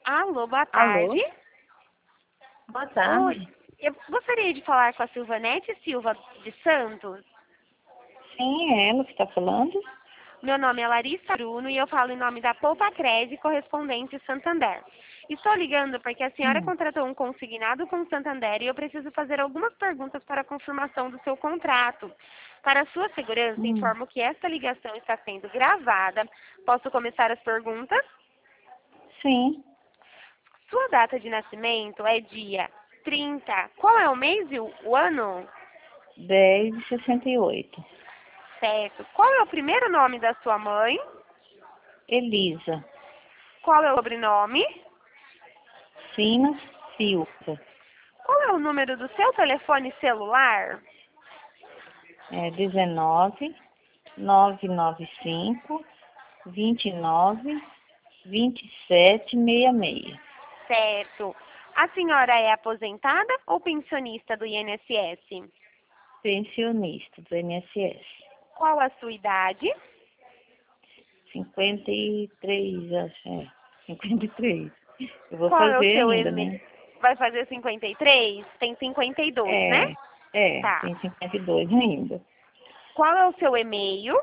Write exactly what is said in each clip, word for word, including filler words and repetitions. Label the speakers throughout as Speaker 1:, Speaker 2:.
Speaker 1: Alô, boa
Speaker 2: Alô?
Speaker 1: tarde.
Speaker 2: Boa
Speaker 1: Oi,
Speaker 2: tarde.
Speaker 1: eu gostaria de falar com a Silvanete Silva de Santos.
Speaker 2: Sim, é ela que está falando?
Speaker 1: Meu nome é Larissa Bruno e eu falo em nome da Poupa Cred Correspondente Santander. Estou ligando porque a senhora
Speaker 2: Hum.
Speaker 1: contratou um consignado com o Santander e eu preciso fazer algumas perguntas para a confirmação do seu contrato. Para a sua segurança,
Speaker 2: Hum.
Speaker 1: informo que esta ligação está sendo gravada. Posso começar as perguntas?
Speaker 2: Sim,
Speaker 1: Sua data de nascimento é dia trinta. Qual é o mês e o o ano?
Speaker 2: dez de sessenta e oito.
Speaker 1: Certo. Qual é o primeiro nome da sua mãe?
Speaker 2: Elisa
Speaker 1: Qual é o sobrenome?
Speaker 2: Simas Silva.
Speaker 1: Qual é o número do seu telefone celular?
Speaker 2: É dezenove, novecentos e noventa e cinco, vinte e nove, vinte e sete, sessenta e seis.
Speaker 1: Certo. A senhora é aposentada ou pensionista do I N S S?
Speaker 2: Pensionista do I N S S.
Speaker 1: Qual a sua idade?
Speaker 2: cinquenta e três, acho. É. cinquenta e três. Eu vou
Speaker 1: Qual é o
Speaker 2: fazer
Speaker 1: seu
Speaker 2: ainda,
Speaker 1: e-mail?
Speaker 2: né?
Speaker 1: Vai fazer cinquenta e três? Tem cinquenta e dois, né?
Speaker 2: É, é,
Speaker 1: Tá.
Speaker 2: tem cinquenta e dois ainda.
Speaker 1: Qual é o seu e-mail?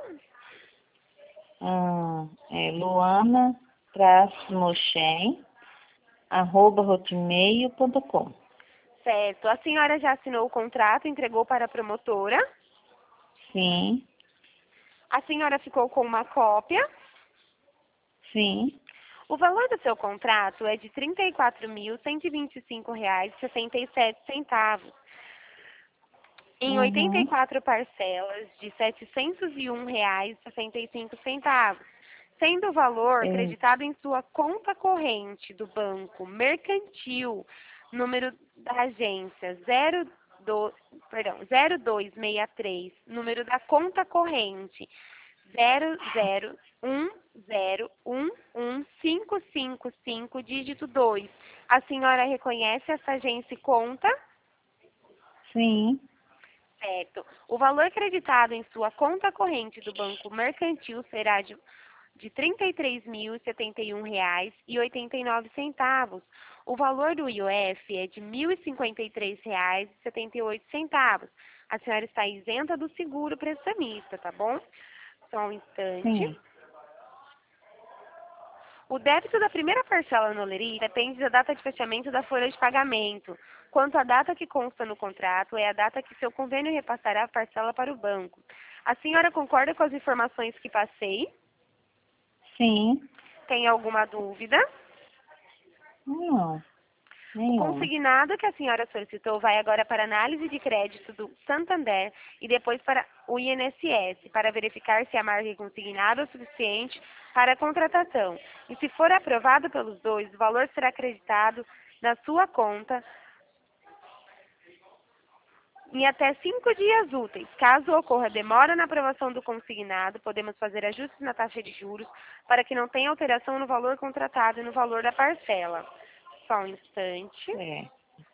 Speaker 2: Ah, é Luana traço Mochen, arroba hotmail ponto com.
Speaker 1: Certo. A senhora já assinou o contrato, entregou para a promotora?
Speaker 2: Sim,
Speaker 1: A senhora ficou com uma cópia?
Speaker 2: sim.
Speaker 1: O valor do seu contrato é de trinta e quatro mil, cento e vinte e cinco reais e sessenta e sete centavos, em oitenta e
Speaker 2: Uhum.
Speaker 1: quatro parcelas de setecentos e um reais e sessenta e cinco centavos, sendo o valor
Speaker 2: É,
Speaker 1: creditado em sua conta corrente do banco mercantil, número da agência zero dois, perdão, zero dois seis três, número da conta corrente zero zero um zero um um cinco cinco cinco, dígito dois. A senhora reconhece essa agência e conta?
Speaker 2: sim.
Speaker 1: Certo. O valor creditado em sua conta corrente do Banco Mercantil será de, de trinta e três mil e setenta e um reais e oitenta e nove centavos. O valor do I O F é de mil e cinquenta e três reais e setenta e oito centavos. A senhora está isenta do seguro prestamista, tá bom? Só um instante.
Speaker 2: Sim.
Speaker 1: O débito da primeira parcela no Leri depende da data de fechamento da folha de pagamento. Quanto à data que consta no contrato, é a data que seu convênio repassará a parcela para o banco. A senhora concorda com as informações que passei?
Speaker 2: Sim.
Speaker 1: Tem alguma dúvida?
Speaker 2: Não,
Speaker 1: O
Speaker 2: nenhuma.
Speaker 1: consignado que a senhora solicitou vai agora para análise de crédito do Santander e depois para o I N S S, para verificar se a margem consignada é o suficiente para a contratação. E se for aprovado pelos dois, o valor será acreditado na sua conta em até cinco dias úteis. Caso ocorra demora na aprovação do consignado, podemos fazer ajustes na taxa de juros para que não tenha alteração no valor contratado e no valor da parcela. Só um instante.
Speaker 2: É.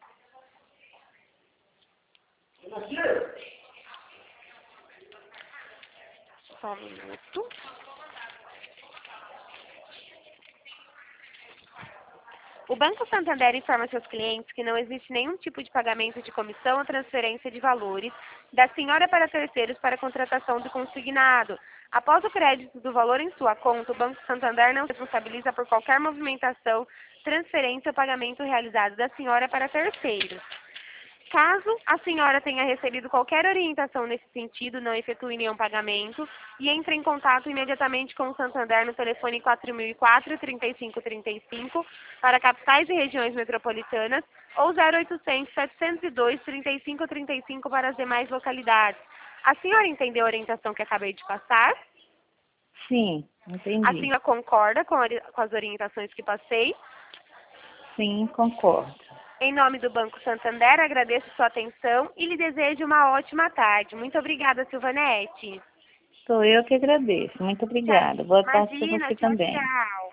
Speaker 1: Só um minuto. O Banco Santander informa seus clientes que não existe nenhum tipo de pagamento de comissão ou transferência de valores da senhora para terceiros para contratação do consignado. Após o crédito do valor em sua conta, o Banco Santander não se responsabiliza por qualquer movimentação, transferência ou pagamento realizado da senhora para terceiros. Caso a senhora tenha recebido qualquer orientação nesse sentido, não efetue nenhum pagamento e entre em contato imediatamente com o Santander no telefone quatro mil e quatro, trinta e cinco trinta e cinco para capitais e regiões metropolitanas ou zero oitocentos, setecentos e dois, trinta e cinco trinta e cinco para as demais localidades. A senhora entendeu a orientação que acabei de passar?
Speaker 2: Sim,
Speaker 1: A
Speaker 2: entendi.
Speaker 1: senhora concorda com, a ori- com as orientações que passei?
Speaker 2: Sim, concordo.
Speaker 1: Em nome do Banco Santander, agradeço sua atenção e lhe desejo uma ótima tarde. Muito obrigada, Silvanete.
Speaker 2: Sou eu que agradeço. Muito
Speaker 1: Tchau.
Speaker 2: obrigada. Boa tarde para
Speaker 1: Imagina,
Speaker 2: você
Speaker 1: tchau,
Speaker 2: também.
Speaker 1: tchau.